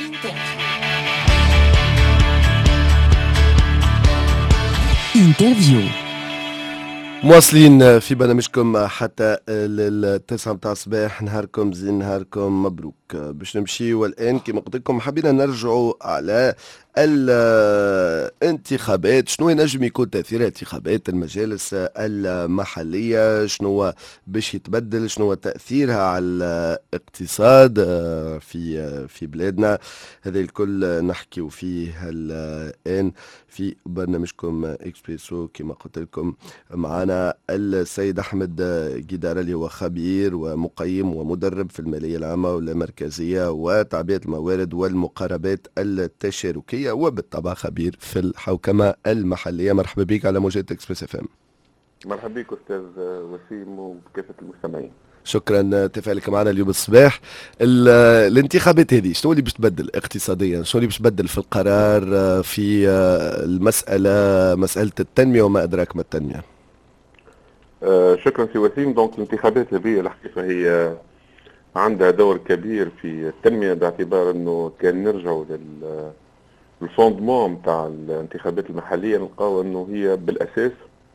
انترفيو. مواصلين في برنامجكم حتى للتسعة متاع الصباح. نهاركم زين، نهاركم مبروك. باش نمشي والآن كما قلت لكم حبينا نرجعوا على الانتخابات. شنو ينجم يكون تأثير انتخابات المجالس المحلية؟ شنو باش يتبدل؟ شنو تأثيرها على الاقتصاد في بلادنا؟ هذا الكل نحكي فيه الآن في برنامجكم اكسبريسو. كما قلت لكم معنا السيد أحمد جدار اللي هو خبير ومقيم ومدرب في المالية العامة والمركزية وتعبئة الموارد والمقاربات التشاركية، وبالطبع خبير في الحوكمة المحلية. مرحبا بك على موجة اكسبريس اف ام. مرحبا بك أستاذ وسيم وكافة المستمعين. شكرا تفاعلك معنا اليوم الصباح. الانتخابات هذه شنو اللي باش تبدل اقتصاديا؟ شنو اللي باش تبدل في القرار في مسألة التنمية وما أدراك ما التنمية؟ شكرا سي وسيم. دونك الانتخابات هذه الحقيقة هي عندها دور كبير في التنمية، باعتبار أنه كان نرجعوا للفوندمون تاع الانتخابات المحلية نلقاو أنه هي بالأساس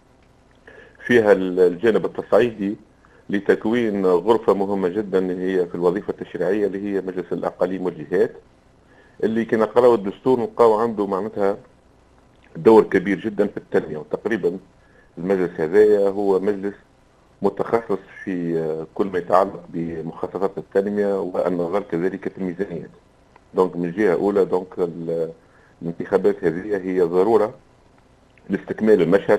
فيها الجانب التصعيدي لتكوين غرفة مهمة جدا هي في الوظيفة التشريعية اللي هي مجلس الأقاليم والجهات، اللي كنا نقراو الدستور نلقاو عنده معناتها دور كبير جدا في التنمية. وتقريبا المجلس هذايا هو مجلس متخصص في كل ما يتعلق بمخططات التنمية والنظر كذلك في الميزانيات. دونك من جهة أولى دونك الانتخابات هذه هي ضرورة لاستكمال المشهد،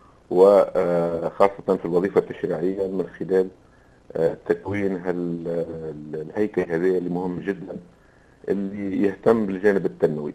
وخاصة في الوظيفة التشريعية من خلال تكوين الهيكل هذا اللي مهم جدا اللي يهتم بالجانب التنموي.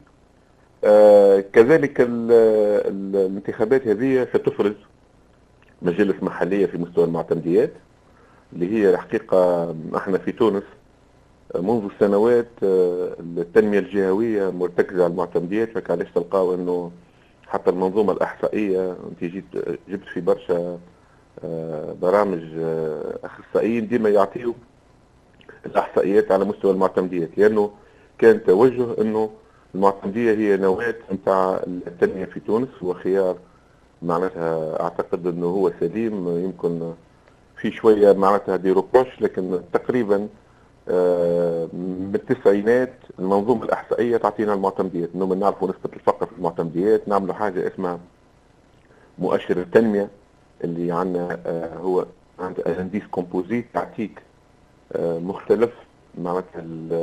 كذلك الانتخابات هذه ستفرز مجالس محلية في مستوى المعتمديات، اللي هي الحقيقة احنا في تونس منذ سنوات التنمية الجهوية مرتكزة على المعتمديات، فكانش تلقاو انه حتى المنظومة الأحصائية انت جبت في برشا برامج أخصائيين ديما يعطيوا الأحصائيات على مستوى المعتمديات، لأنه كان توجه أنه المعتمدية هي نواة نتاع التنمية في تونس، وخيار معناتها أعتقد أنه هو سليم. يمكن في شوية معناتها دي روبوش، لكن تقريبا من التسعينات المنظومة الأحصائية تعطينا المعتمديات، إنه نعرفوا نسبة الفقر في المعتمديات، نعملوا حاجة اسمها مؤشر التنمية اللي عندنا هو عند انديس كومبوزيت تعطيك مختلف معناتها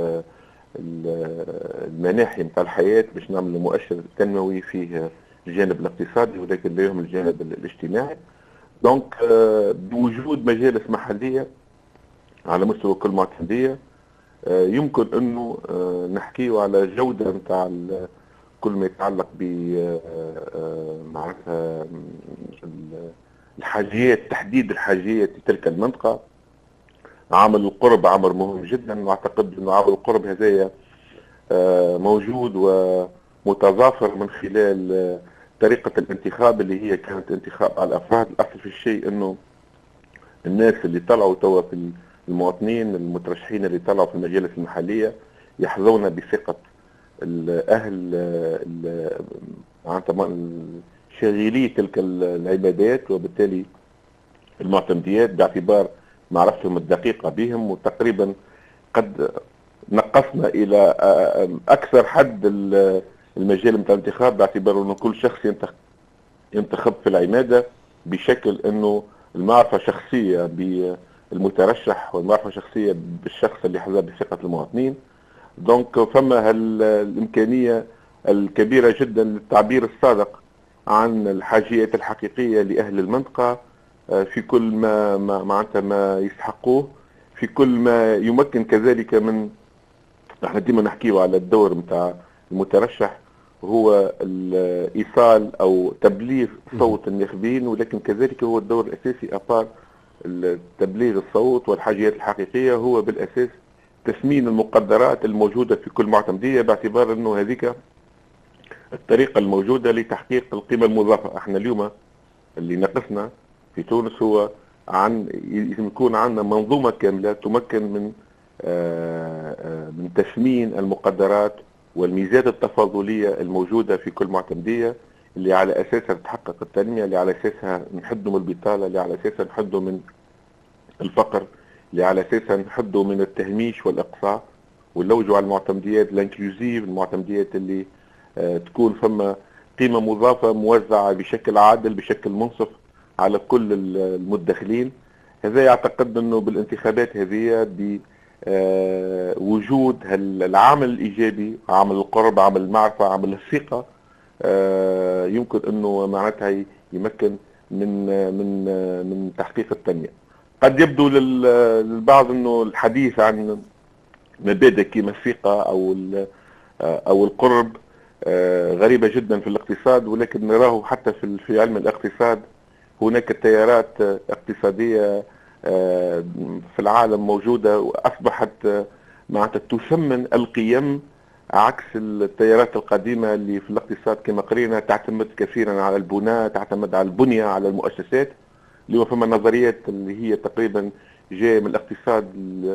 المناحي نتاع الحياة باش نعمل مؤشر تنموي فيه الجانب الاقتصادي ولكن لا يهم الجانب الاجتماعي. دونك بوجود مجالس محلية على مستوى كل معتمدية يمكن انه نحكيه على جودة نتاع كل ما يتعلق ب معناتها الحاجيات، تحديد الحاجيات في تلك المنطقة. عامل القرب عامل مهم جدا، واعتقد انه عامل القرب هذايا موجود ومتضافر من خلال طريقة الانتخاب اللي هي كانت انتخاب على الافراد. الاصل في الشيء انه الناس اللي طلعوا توا في المواطنين المترشحين اللي طلعوا في المجالس المحلية يحظون بثقة الأهل شاغلي تلك العبادات، وبالتالي المعتمديات باعتبار معرفتهم الدقيقة بهم، وتقريبا قد نقصنا إلى أكثر حد المجال متاع الانتخاب، باعتبار أنه كل شخص ينتخب في العمادة بشكل أنه المعرفة شخصية بالمترشح والمعرفة شخصية بالشخص اللي حظى بثقة المواطنين. دونك فما الإمكانية الكبيرة جدا للتعبير الصادق عن الحاجيات الحقيقية لأهل المنطقة في كل ما يستحقوه، في كل ما يمكن كذلك من احنا ديما نحكيه على الدور متاع المترشح هو الإيصال أو تبليغ صوت الناخبين، ولكن كذلك هو الدور الأساسي أبار تبليغ الصوت والحاجيات الحقيقية هو بالأساس تثمين المقدرات الموجودة في كل معتمدية، باعتبار أنه هذيك الطريقة الموجودة لتحقيق القيمة المضافة. احنا اليوم اللي ناقصنا في تونس هو يكون عندنا منظومة كاملة تمكن من من تثمين المقدرات والميزات التفاضلية الموجودة في كل معتمدية، اللي على أساسها تتحقق التنمية، اللي على أساسها نحدوا من البطالة، اللي على أساسها نحدوا من الفقر، اللي على أساسها نحدوا من التهميش والإقصاء، ونلوجوا على المعتمديات الانكلوزيف، المعتمديات اللي تكون فما قيمة مضافة موزعة بشكل عادل بشكل منصف على كل المدخلين. هذا يعتقد أنه بالانتخابات هذه بوجود العامل الإيجابي، عامل القرب، عامل المعرفة، عامل الثقة، يمكن أنه معناتها يمكن من تحقيق التنمية. قد يبدو للبعض أنه الحديث عن مبادئ كما الثقة أو القرب غريبة جدا في الاقتصاد، ولكن نراه حتى في علم الاقتصاد هناك تيارات اقتصادية في العالم موجودة وأصبحت معناتها تثمن القيم، عكس التيارات القديمة اللي في الاقتصاد كما قرينا تعتمد كثيرا على البناء، تعتمد على البنية، على المؤسسات. اليوم فما نظريات اللي هي تقريبا جاية من الاقتصاد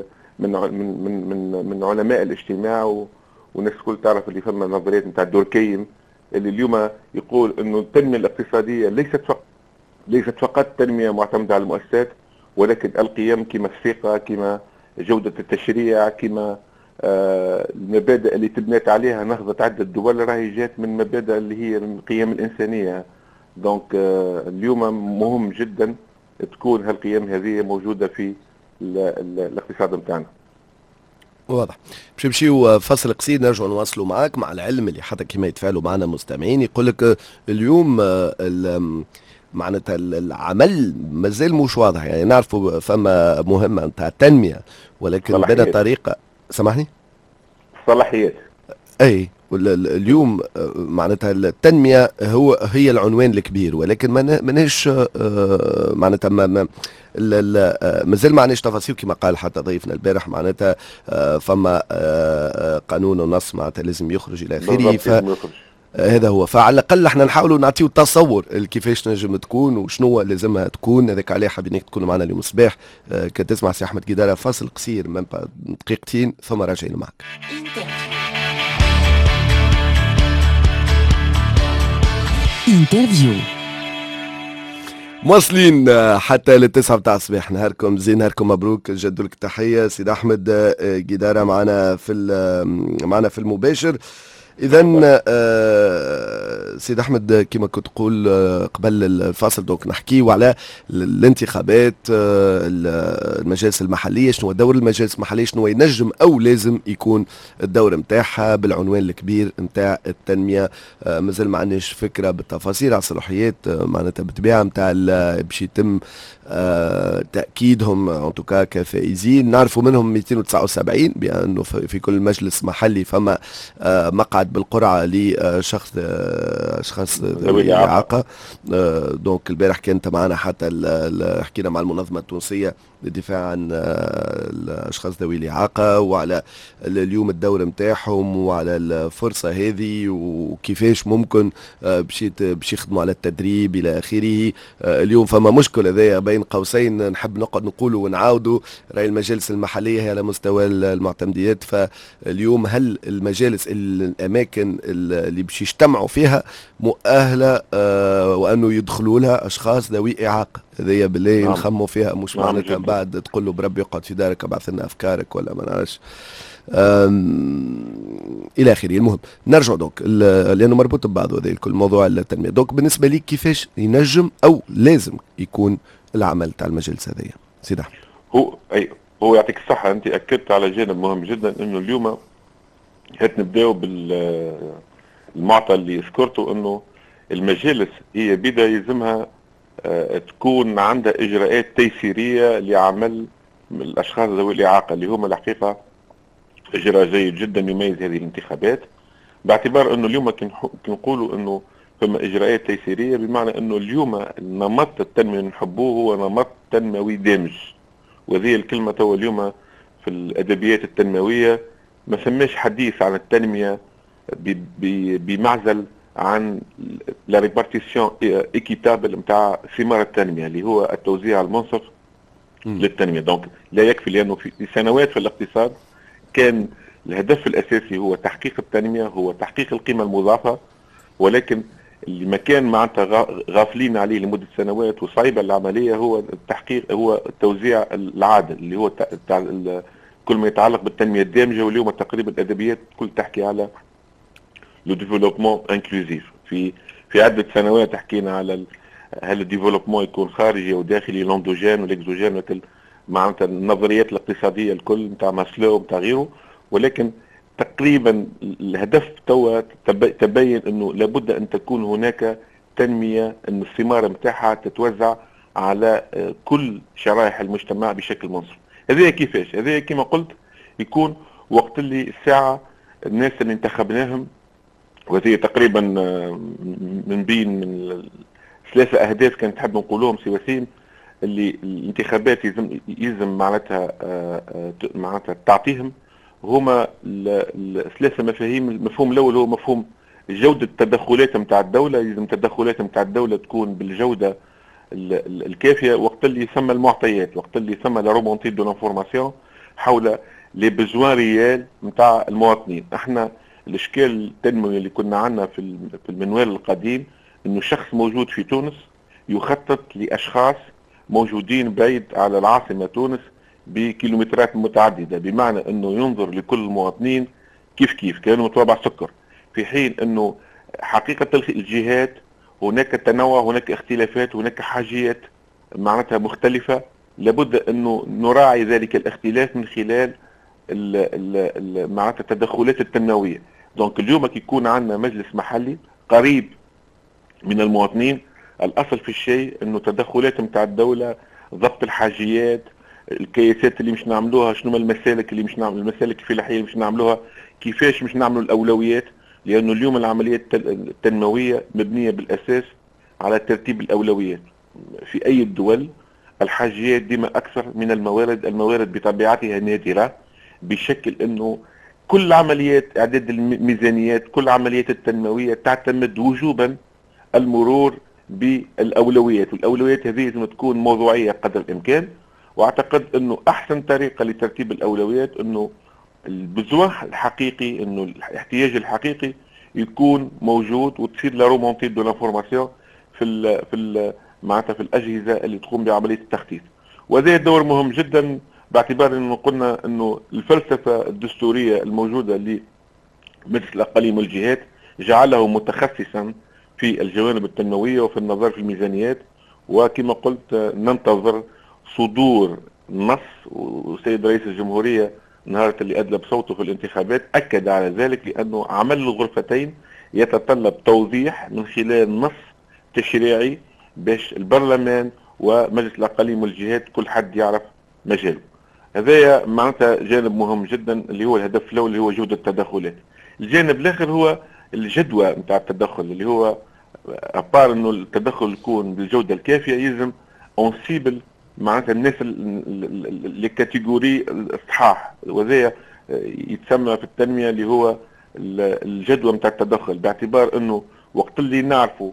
من علماء الاجتماع والناس الكل تعرف اللي فما نظريات نتاع دوركيم اللي اليوم يقول انه التنمية الاقتصادية ليست فقط تنمية معتمدة على المؤسسات، ولكن القيم كما الثقة، كما جودة التشريع، كما المبادئ اللي تبنيت عليها نهضة عدة دول راهي جات من مبادئ اللي هي من القيم الإنسانية. دونك اليوم مهم جدا تكون هالقيم هذه موجودة في الاقتصاد متاعنا. واضح. باش نمشيو فصل قصير نرجعوا نواصلوا معاك مع العلم اللي حتى كما يتفاعلوا معنا مستمعين. يقول لك اليوم معناتها العمل مازال مش واضح، يعني نعرفوا فما مهمة نتاع التنمية ولكن بين طريقة. سامحني؟ صلاحيات. اي اليوم معناتها التنمية هي العنوان الكبير، ولكن ماناش معناتها مازال ما عندناش تفاصيل كما قال حتى ضيفنا البارح. معناتها فما قانون ونص معناتها لازم يخرج الى اخره. هذا هو، فعلى الاقل احنا نحاولوا نعطيو تصور كيفاش نجم تكون وشنو لازمها تكون. هذاك عليه حابينك تكونوا معنا اليوم الصباح. كتسمع سي احمد قداره فاصل قصير من دقيقتين ثم راجعين معك. انترفيو مواصلين حتى للتسعة بتاع الصباح. نهاركم زين، نهاركم مبروك، جدوا لك التحية. سيد أحمد قدارة معنا في المباشر. إذا سيد أحمد كما كنت تقول قبل الفاصل دوك نحكيو على الانتخابات المجالس المحلية، شنو دور المجالس المحلية، شنو ينجم أو لازم يكون الدور متاعها بالعنوان الكبير متاع التنمية. مازال ما عندناش فكرة بالتفاصيل على الصلاحيات معناتها بالطبيعة متاع باش يتم تأكيدهم انتوكا كفائزين. نعرفوا منهم 279 بأنه في كل مجلس محلي فما مقعد بالقرعة لشخص ذوي إعاقة. دونك البارح كانت معنا حتى حكينا مع المنظمة التونسية للدفاع عن الأشخاص ذوي الإعاقة وعلى اليوم الدور متاعهم وعلى الفرصة هذه وكيفاش ممكن باش يخدموا على التدريب إلى آخره. اليوم فما مشكل هذايا بين قوسين نحب نقعد نقولوا ونعاودوا، راهي المجالس المحلية هي على مستوى المعتمديات. فاليوم هل المجالس الأماكن اللي باش يجتمعوا فيها مؤهلة وأنه يدخلوا لها أشخاص ذوي إعاقة؟ هذيا بالله نخموا فيها، مش معناتها بعد تقول له بربي يقعد في دارك ابعث لنا افكارك ولا ما نعرفش الى اخره. المهم نرجع دوك لانه مربوط ببعضه هذا الكل موضوع التنميه. دوك بالنسبه لي كيفاش ينجم او لازم يكون العمل تاع المجالس هذايا سيدي احمد؟ هو يعطيك الصحه، انت اكدت على جانب مهم جدا انه اليوم هات نبداو بالمعطى اللي ذكرته انه المجالس هي بدا يلزمها تكون عندها إجراءات تيسيرية لعمل الأشخاص ذوي الإعاقة اللي هم الحقيقة إجراء جيد جدا يميز هذه الانتخابات، باعتبار أنه اليوم كنقولوا أنه فما إجراءات تيسيرية، بمعنى أنه اليوم النمط التنموي نحبوه هو نمط تنموي دامج. وهذه الكلمة تو اليوم في الأدبيات التنموية ما سماش حديث عن التنمية بمعزل عن لا ريبارتيسيون ايكيتابل نتاع ثمار التنميه اللي هو التوزيع المنصف للتنميه. دونك لا يكفي، لانه في سنوات في الاقتصاد كان الهدف الاساسي هو تحقيق التنميه، هو تحقيق القيمه المضافه، ولكن اللي ما كان معناتها غافلين عليه لمده سنوات وصعيبه العمليه هو التحقيق، هو التوزيع العادل اللي هو كل ما يتعلق بالتنميه الدامجه. واليوم تقريبا الادبيات كل تحكي على لو ديفلوبمون انكلوزيف. في عده سنوات حكينا على هل الديفلوبمون يكون خارجي او داخلي، الاندوجين والاكزوجين، معناتها النظريات الاقتصاديه الكل نتاع ماسلو ونتاع غيره. ولكن تقريبا الهدف توا تبين انه لابد ان تكون هناك تنميه، ان الثمار نتاعها تتوزع على كل شرائح المجتمع بشكل منصف. هذه كيفاش؟ هذه كما قلت يكون وقت اللي الساعه الناس اللي انتخبناهم، وهذه تقريبا من بين ثلاثه اهداف كانت نحب نقولهم سي وسيم، اللي الانتخابات يلزم معناتها تعطيهم هما ثلاثه مفاهيم. المفهوم الاول هو مفهوم جوده التدخلات نتاع الدوله، يلزم التدخلات نتاع الدوله تكون بالجوده الكافيه، وقت اللي يسمى المعطيات، وقت اللي يسمى لا رومونتي دو لانفورماسيون حول لي بيزوان ريال نتاع المواطنين. احنا الاشكال التنموي اللي كنا عندنا في المنوال القديم انه شخص موجود في تونس يخطط لاشخاص موجودين بعيد على العاصمه تونس بكيلومترات متعدده، بمعنى انه ينظر لكل المواطنين كيف كانوا متوابع سكر، في حين انه حقيقه الجهات هناك تنوع، هناك اختلافات، هناك حاجيات معناتها مختلفه، لابد انه نراعي ذلك الاختلاف من خلال معناتها التدخلات التنمويه. دونك اليوم كي يكون عندنا مجلس محلي قريب من المواطنين، الاصل في الشيء انه تدخلات نتاع الدوله، ضبط الحاجيات، الكياسات اللي مش نعملوها، شنو المسالك اللي مش نعمل، المسالك الفلاحيه اللي مش نعملوها، كيفاش مش نعملوا الاولويات، لانه اليوم العمليات التنمويه مبنيه بالاساس على ترتيب الاولويات. في اي الدول الحاجيات ديما اكثر من الموارد، الموارد بطبيعتها نادره، بشكل انه كل عمليات اعداد الميزانيات، كل عمليات التنمويه تعتمد وجوبا المرور بالاولويات، والاولويات هذه لازم تكون موضوعيه قدر الامكان. واعتقد انه احسن طريقه لترتيب الاولويات انه البزوان الحقيقي، انه الاحتياج الحقيقي يكون موجود، وتصير لا رومونتي دو لانفورماسيون معناتها في الاجهزه اللي تقوم بعمليه التخطيط. وهذا دور مهم جدا، باعتبار انه قلنا انه الفلسفه الدستوريه الموجوده لمجلس الاقاليم والجهات جعله متخصصا في الجوانب التنمويه وفي النظر في الميزانيات. وكما قلت ننتظر صدور نص، والسيد رئيس الجمهوريه نهار اللي ادلى بصوته في الانتخابات اكد على ذلك، لانه عمل الغرفتين يتطلب توضيح من خلال نص تشريعي باش البرلمان ومجلس الاقاليم والجهات كل حد يعرف مجاله. هذا معناتها جانب مهم جدا اللي هو الهدف الاول اللي هو جوده التدخلات. الجانب الاخر هو الجدوى نتاع التدخل، اللي هو ابار انه التدخل يكون بالجوده الكافيه، يلزم اونسيبل معناتها الناس اللي كاتيجوري الصحاح، وهذا يتسمى في التنميه اللي هو الجدوى نتاع التدخل، باعتبار انه وقت اللي نعرفوا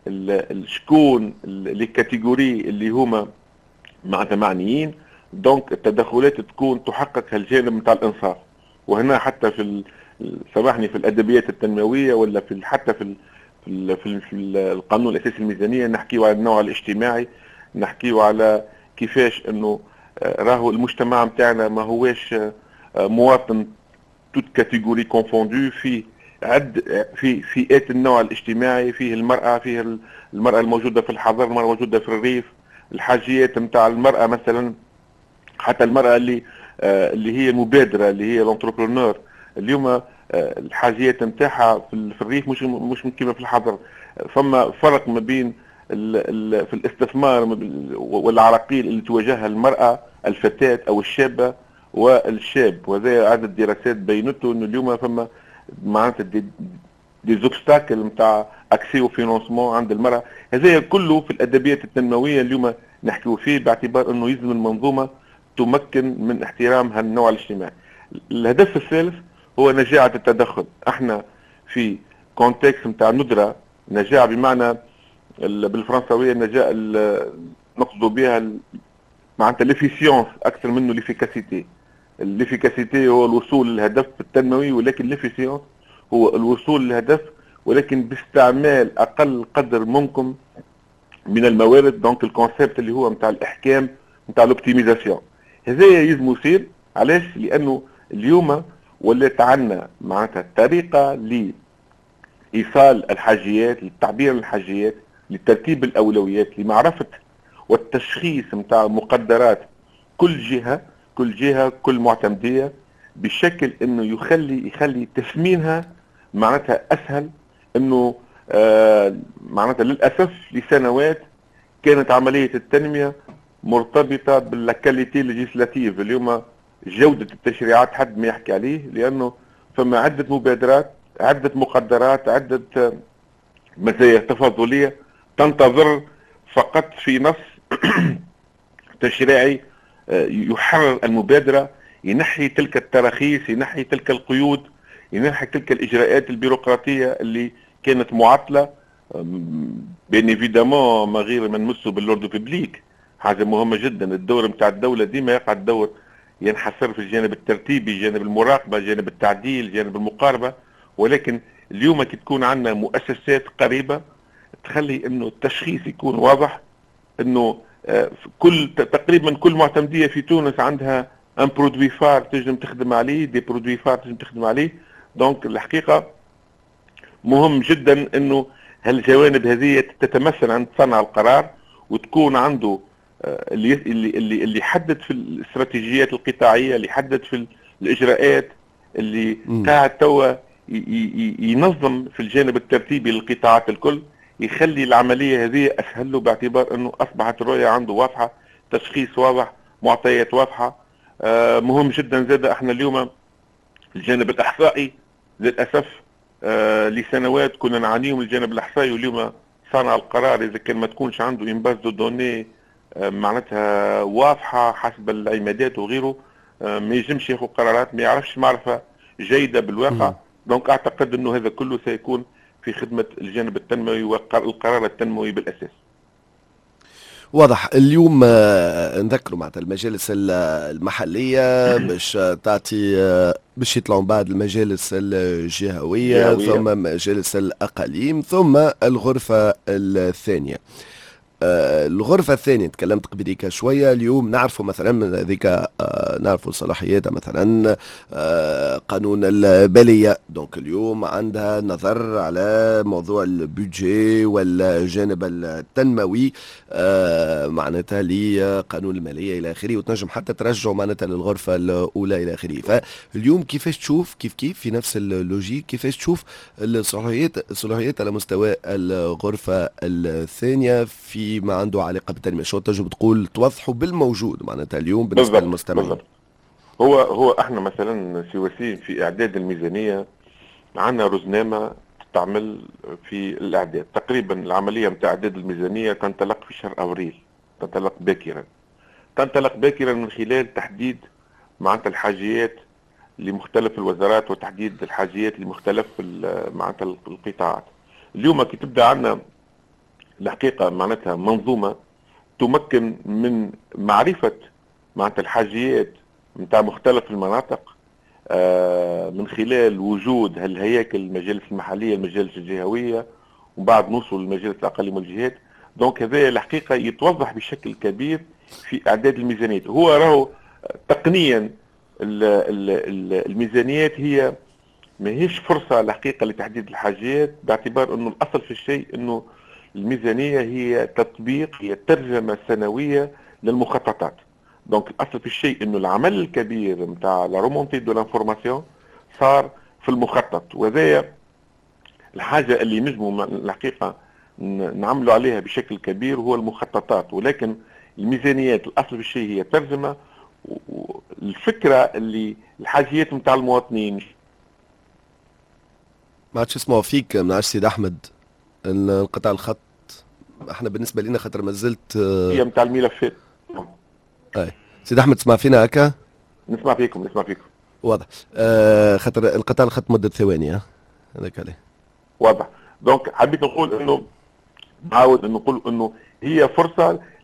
شكون اللي كاتيجوري اللي هما معناتها معنيين، دونك التدخلات تكون تحقق هالجانب نتاع الانصاف. وهنا حتى سامحني في الادبيات التنمويه ولا حتى في القانون الاساسي الميزانيه نحكيو على النوع الاجتماعي، نحكيو على كيفاش انه راهو المجتمع نتاعنا ما هواش مواطن توت كاتيجوري كونفوندو، في فئات النوع الاجتماعي، فيه المرأة، فيه المرأة الموجودة في الحضر، المرأة الموجودة في الريف، الحاجيات نتاع المرأة مثلا، حتى المرأة اللي هي المبادرة، اللي هي الانتربرونور اليوم الحاجيات نتاعها في الريف مش كما في الحضر. فما فرق ما بين في الاستثمار والعراقيل اللي تواجهها المرأة الفتاة او الشابة والشاب، وهذا عدد دراسات بينته انه اليوم فما معناتها دي زوبستاكل نتاع اكسي وفينونسمون عند المرأة. هذا كله في الادبيات التنموية اليوم نحكيو فيه، باعتبار انه يلزم المنظومة تمكن من احترام هالنوع الاجتماعي. الهدف الثالث هو نجاعة التدخل. احنا في كونتكست نتاع ندرة، نجاعة بمعنى بالفرنساوية نقصد بها معناتها ليفيسيونس اكثر منه ليفيكاسيتي. الليفيكاسيتي هو الوصول للهدف التنموي، ولكن ليفيسيونس هو الوصول للهدف ولكن باستعمال اقل قدر ممكن من الموارد. دونك الكونسيبت اللي هو نتاع الاحكام نتاع الاوبتيميزاسيون هذا يلزم يصير. علاش؟ لانه اليوم ولات عندنا معناتها طريقه لايصال الحاجيات، للتعبير عن الحاجيات، لترتيب الاولويات، لمعرفه والتشخيص نتاع مقدرات كل جهه كل معتمديه، بشكل انه يخلي تثمينها معناتها اسهل. انه معناتها للاسف لسنوات كانت عمليه التنميه مرتبطه بالكاليتي ليجيسلاتيف. اليوم جوده التشريعات حد ما يحكي عليه، لانه فما عده مبادرات، عده مقدرات، عده مزايا تفاضليه تنتظر فقط في نص تشريعي يحرر المبادرة، ينحي تلك التراخيص، ينحي تلك القيود، ينحي تلك الإجراءات البيروقراطية اللي كانت معطلة. بين ايفيدامون ما غير ما نمسوا باللوردو بيبليك، حاجة مهمة جدا. الدور نتاع الدولة ديما يقع الدور ينحصر في الجانب الترتيبي، جانب المراقبة، جانب التعديل، جانب المقاربة. ولكن اليوم كي تكون عندنا مؤسسات قريبة تخلي انه التشخيص يكون واضح، انه تقريبا كل معتمديه في تونس عندها ان برودوي فار تنجم تخدم عليه، دي برودوي فار تنجم تخدم عليه. دونك الحقيقه مهم جدا انه هالجوانب هذه تتمثل عند صانع القرار، وتكون عنده اللي يحدد في الاستراتيجيات القطاعيه، اللي يحدد في الاجراءات، اللي قاعد توا ينظم في الجانب الترتيبي للقطاعات الكل، يخلي العملية هذه أسهل له، باعتبار أنه أصبحت الرؤية عنده واضحة، تشخيص واضح، معطيات واضحة. مهم جدا زاد احنا اليوم الجانب الإحصائي للأسف لسنوات كنا نعانيه من الجانب الإحصائي، واليوم صانع القرار إذا كان ما تكونش عنده إنباز دو دوني معناتها واضحة حسب العمادات وغيره، ما يجمش ياخذ قرارات، ما يعرفش معرفة جيدة بالواقع. دونك أعتقد أنه هذا كله سيكون في خدمة الجانب التنموي والقرار التنموي بالأساس. واضح. اليوم نذكروا معناتها المجالس المحلية باش تعطي باش يطلعوا بعد المجالس الجهوية، ثم مجالس الأقاليم، ثم الغرفة الثانية. الغرفة الثانية تكلمت قبليك شوية. اليوم نعرفوا مثلا من هذيك نعرفوا صلاحياتها مثلا قانون البلية. دونك اليوم عندها نظر على موضوع البودجي والجانب التنموي معناتها لقانون المالية إلى آخره، وتنجم حتى ترجعوا معناتها للغرفة الأولى إلى آخره. فاليوم كيفاش تشوف كيف في نفس اللوجيك كيفاش تشوف الصلاحيات على مستوى الغرفة الثانية فيما عنده علاقة بالتنمية؟ شو تنجم تقول توضحوا بالموجود معناتها اليوم بالنسبة للمستمعين؟ هو احنا مثلا في وسيم في اعداد الميزانية عندنا رزنامة تعمل في الاعداد. تقريبا العملية متاع اعداد الميزانية تنطلق في شهر ابريل، تنطلق باكرا من خلال تحديد معناتها الحاجيات لمختلف الوزارات، وتحديد الحاجيات لمختلف معناتها القطاعات. اليوم كي تبدا عندنا الحقيقة معناتها منظومة تمكن من معرفة معناتها الحاجيات متاع مختلف المناطق من خلال وجود الهياكل، المجالس المحلية، المجالس الجهوية، وبعد نوصل للمجالس الأقاليم والجهات. دونك هذا الحقيقة يتوضح بشكل كبير في إعداد الميزانيات. هو راهو تقنيا الميزانيات هي ما هيش فرصة الحقيقة لتحديد الحاجيات، باعتبار أنه الأصل في الشيء أنه الميزانية هي تطبيق، هي ترجمة سنوية للمخططات. دونك الأصل في الشيء أنه العمل الكبير متاع لا رومونتي دو لانفورماسيون صار في المخطط، وهذا الحاجة اللي نجموا الحقيقة نعملوا عليها بشكل كبير هو المخططات. ولكن الميزانيات الأصل في الشيء هي ترجمة، والفكرة اللي الحاجيات متاع المواطنين. ما عادش اسمعوا فيك من عاش سيد أحمد انقطاع الخط. احنا بالنسبه لنا خاطر ما زلت هي متاع الملفات. اي سيد احمد تسمع فينا هكا؟ نسمع فيكم واضح. خاطر انقطاع الخط مده ثواني هذاك عليه واضح. دونك حبيت نقول انه نعاود نقول انه هي فرصه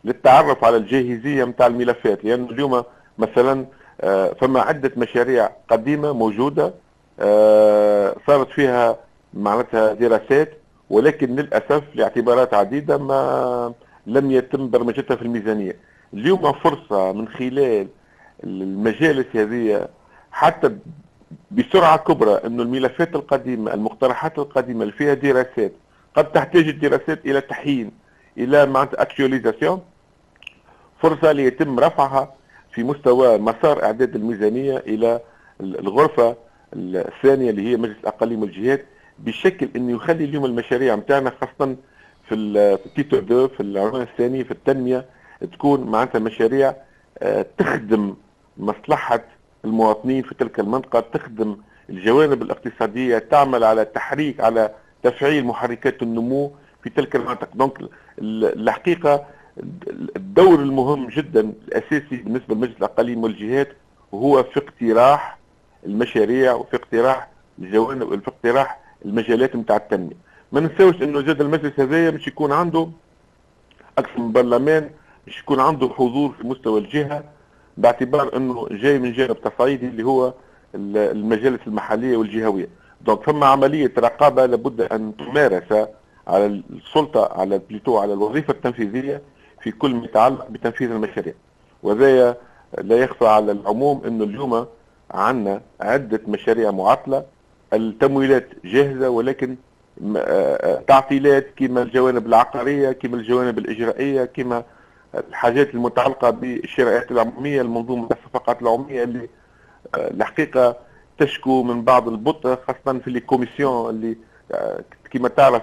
للتعرف على الجاهزية متاع الملفات. لأن اليوم مثلا فما عدة مشاريع قديمة موجودة صارت فيها معناتها دراسات، ولكن للأسف لاعتبارات عديدة ما لم يتم برمجتها في الميزانية. اليوم فرصة من خلال المجالس هذه حتى بسرعة كبرى أنه الملفات القديمة، المقترحات القديمة اللي فيها دراسات قد تحتاج الدراسات إلى تحيين، إلى معناتها اكتواليزاسيون، فرصة ليتم رفعها في مستوى مسار إعداد الميزانية إلى الغرفة الثانية اللي هي مجلس الأقاليم والجهات، بشكل أنه يخلي اليوم المشاريع متاعنا خاصة في التيتر 2 في العنوان الثاني في التنمية تكون معناتها مشاريع تخدم مصلحة المواطنين في تلك المنطقة، تخدم الجوانب الاقتصادية، تعمل على تحريك على تفعيل محركات النمو في تلك المناطق. دونك الحقيقة الدور المهم جدا الأساسي بالنسبة لمجلس الأقاليم والجهات هو في اقتراح المشاريع وفي اقتراح الجوانب وفي اقتراح المجالات نتاع التنمية. ما ننساوش انه زاد المجلس هذايا مش يكون عنده اكثر من برلمان، مش يكون عنده حضور في مستوى الجهة، باعتبار انه جاي من جانب تصعيدي اللي هو المجالس المحلية والجهوية. دونك ثم عملية رقابة لابد ان تمارس على السلطة على بليتو على الوظيفة التنفيذية في كل ما يتعلق بتنفيذ المشاريع. وذا لا يخفى على العموم انه اليوم عندنا عدة مشاريع معطلة، التمويلات جاهزة ولكن تعطيلات كما الجوانب العقارية كما الجوانب الإجرائية كما الحاجات المتعلقة بالشرائعات العمومية، المنظومة الصفقات العمومية اللي الحقيقة تشكو من بعض البطء خاصة في الكوميسيون اللي كما تعرف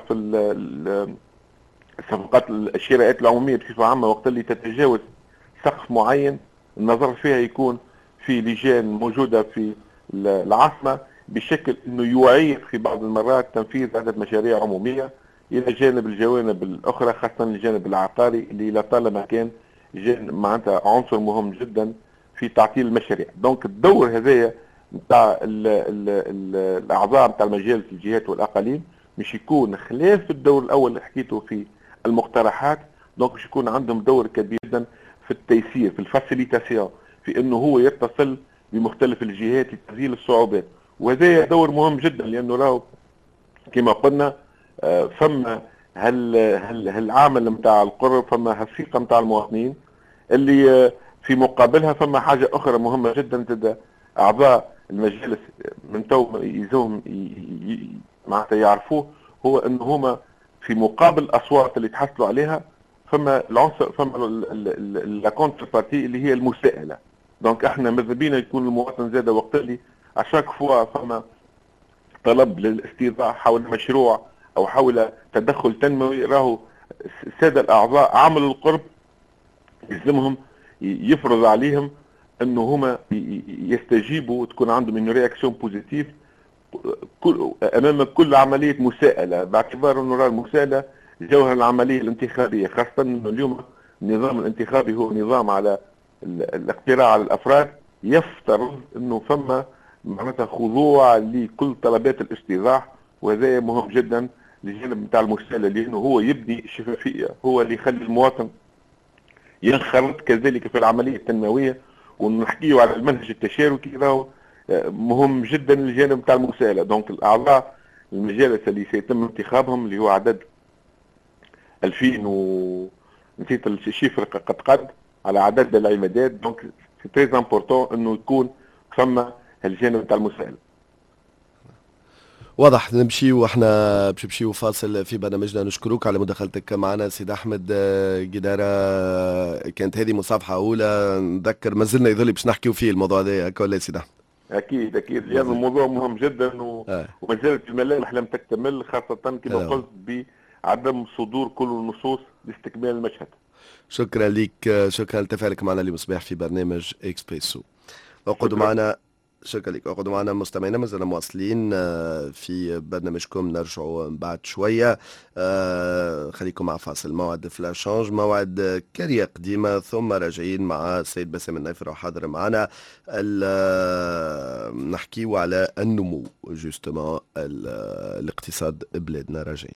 الصفقات الشرائعات العمومية بصفة عامة وقت اللي تتجاوز سقف معين النظر فيها يكون في لجان موجودة في العاصمة بشكل انه يعيق في بعض المرات تنفيذ عدد مشاريع عمومية الى جانب الجوانب الاخرى خاصة الجانب العقاري اللي لطالما كان معناتها عنصر مهم جدا في تعطيل المشاريع. دونك الدور هذايا نتاع الاعضاء نتاع مجالس الجهات والاقاليم مش يكون خلاف الدور الاول اللي حكيته في المقترحات، دونك مش يكون عندهم دور كبير جدا في التيسير في الفاسيليتاسيون في انه هو يتصل بمختلف الجهات لتسهيل الصعوبات. وهذا دور مهم جدا لانه راهو كما قلنا فما هالعامل نتاع القرب، فما هالثقه نتاع المواطنين اللي في مقابلها فما حاجه اخرى مهمه جدا تبدا اعضاء المجالس من تو يزوم معناتها يعرفوه، هو انه هما في مقابل الاصوات اللي تحصلوا عليها فما العنصر فما لا كونتر بارتي اللي هي المساءله. دونك احنا ماذا بينا يكون المواطن زاد وقت اللي عشاك فوا فما طلب للاستيضاح حول مشروع او حول تدخل تنموي، راهو الساده الاعضاء عملوا القرب يلزمهم يفرض عليهم انه هما يستجيبوا وتكون عندهم انه رياكسيون بوزيتيف امام كل عمليه مساءله، باعتبار انه المساءله جوهر العمليه الانتخابيه، خاصه انه اليوم النظام الانتخابي هو نظام على الاقتراع على الافراد، يفترض انه فما معناتها خضوع لكل طلبات الاستيضاح. وهذا مهم جدا للجانب نتاع المساءله لانه هو يبني الشفافيه، هو اللي يخلي المواطن ينخرط كذلك في العمليه التنمويه. ونحكيه على المنهج التشاركي راهو مهم جدا للجانب نتاع المساءله. دونك الاعضاء المجالس اللي سيتم انتخابهم اللي هو عدد 2000 نسيت الشيفر قد على عدد العمادات، دونك سي تري امبورطون انه يكون فما الجانب نتاع المساءله. واضح. نمشيو احنا باش نمشيو فاصل في برنامجنا. نشكروك على مداخلتك معنا سيد احمد قدارة. كانت هذه مصافحه اولى، نذكر مازلنا يظل باش نحكيو فيه الموضوع هذا هكا ولا سيد احمد؟ اكيد لان الموضوع مهم جدا ومازالت الملامح لم تكتمل، خاصه كما قلت بعدم صدور كل النصوص لاستكمال المشهد. شكرا لك، شكرا لتفاعلك معنا اليوم صباح في برنامج اكسبريسو. اقعدوا معنا. شكرا لك. اقعدوا معنا مستمعينا، مازلنا مواصلين في برنامجكم، نرجعوا بعد شويه. خليكم مع فاصل موعد فلاشانج، موعد كارية قديمه، ثم راجعين مع السيد باسم النايفر وحاضر معنا نحكيو على النمو جوستومون الاقتصاد بلادنا. راجعين.